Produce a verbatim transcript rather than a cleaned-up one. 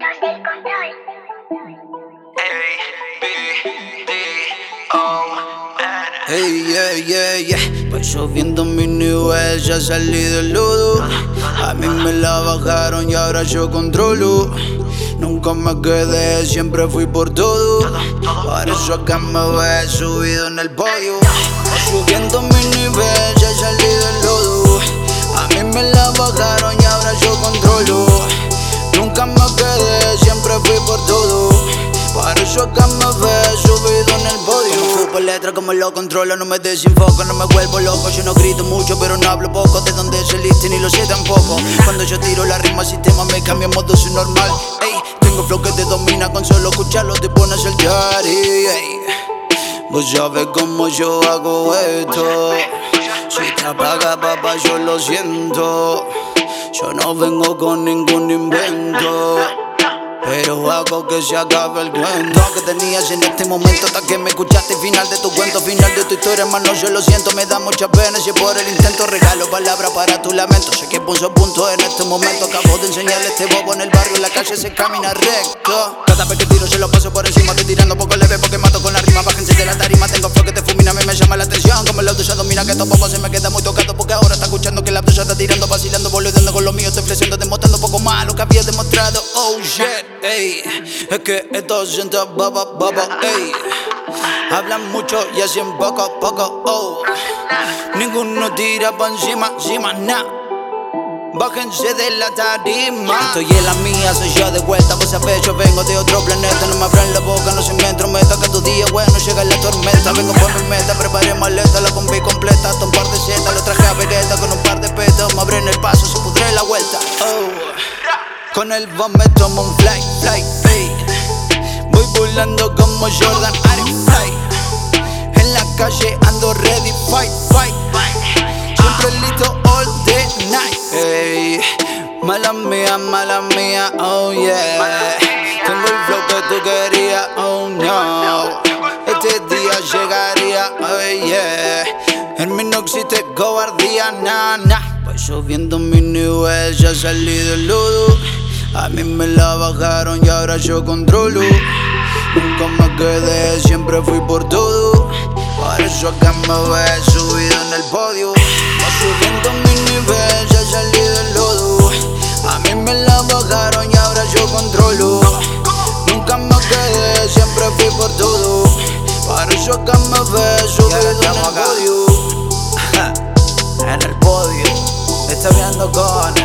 Los del control. Hey, yeah, yeah, yeah. Voy subiendo mi nivel, ya salí del lodo. A mí me la bajaron y ahora yo controlo. Nunca me quedé, siempre fui por todo. Por eso acá me ves subido en el podio. Voy subiendo mi nivel, ya salí del lodo. A mí me la bajaron y ahora yo controlo. Nunca me quedé, siempre fui por todo. Por eso acá me ves subido en el podio. Como ocupo letra, como lo controlo, no me desenfoco, no me vuelvo loco. Yo no grito mucho, pero no hablo poco. De dónde saliste ni lo sé tampoco. Cuando yo tiro la rima, el sistema me cambia en modo subnormal. Ey, tengo flow que te domina, con solo escucharlo te pones a saltar. Ey, vos sabes cómo yo hago esto. Si te apaga, papá, yo lo siento. Yo no vengo con ningún invento, pero hago que se acabe el cuento que tenías en este momento hasta que me escuchaste. Final de tu cuento, final de tu historia, hermano, yo lo siento. Me da mucha pena si por el intento regalo palabras para tu lamento. Sé que puso punto en este momento. Acabo de enseñarle a este bobo en el barrio, en la calle se camina recto. Cada vez que tiro se lo paso por encima. Estoy tirando poco leve porque mato con la rima. Bájense de la tarima, tengo flow que te fulmina. A mí me llama la atención como el auto ya domina. Que estos bobos se me queda muy tocado porque ahora está escuchando que el auto ya está tirando, vacilando, boludeando con lo mío. Estoy flexionando, demostrando un poco más lo que había demostrado. Oh shit, ey, es que esto siente baba, baba, ey. Hablan mucho y hacen poco, poco, oh. Ninguno tira pa' encima, encima, nah. Bájense de la tarima. Estoy en la mía, soy yo de vuelta. Vos sabés, yo vengo de otro planeta. No me abran la boca, no se me entrometa. Que tu día bueno llega la tormenta. Vengo por mi meta, preparé maleta. La combi completa, hasta un par de setas. Lo traje a vereta con un par de petos. Me abren el paso, se pudre la vuelta, oh. Con el bomb me tomo un fly, fly, fly. Voy volando como Jordan, I'm fly. En la calle ando ready, fight, fight. Siempre listo all the night. Ey, mala mía, mala mía, oh yeah. Tengo el flow que tú querías, oh no. Este día llegaría, oh yeah. En mí no existe cobardía, nah, nah. Voy subiendo mi nivel, ya salí del lodo. A mí me la bajaron y ahora yo controlo. Nunca me quedé, siempre fui por todo. Por eso acá me ves subido en el podio. Voy subiendo mi nivel, ya salí del lodo. A mí me la bajaron y ahora yo controlo. Nunca me quedé, siempre fui por todo. Por eso acá me ves subido en el podio. En el podio, estoy viendo con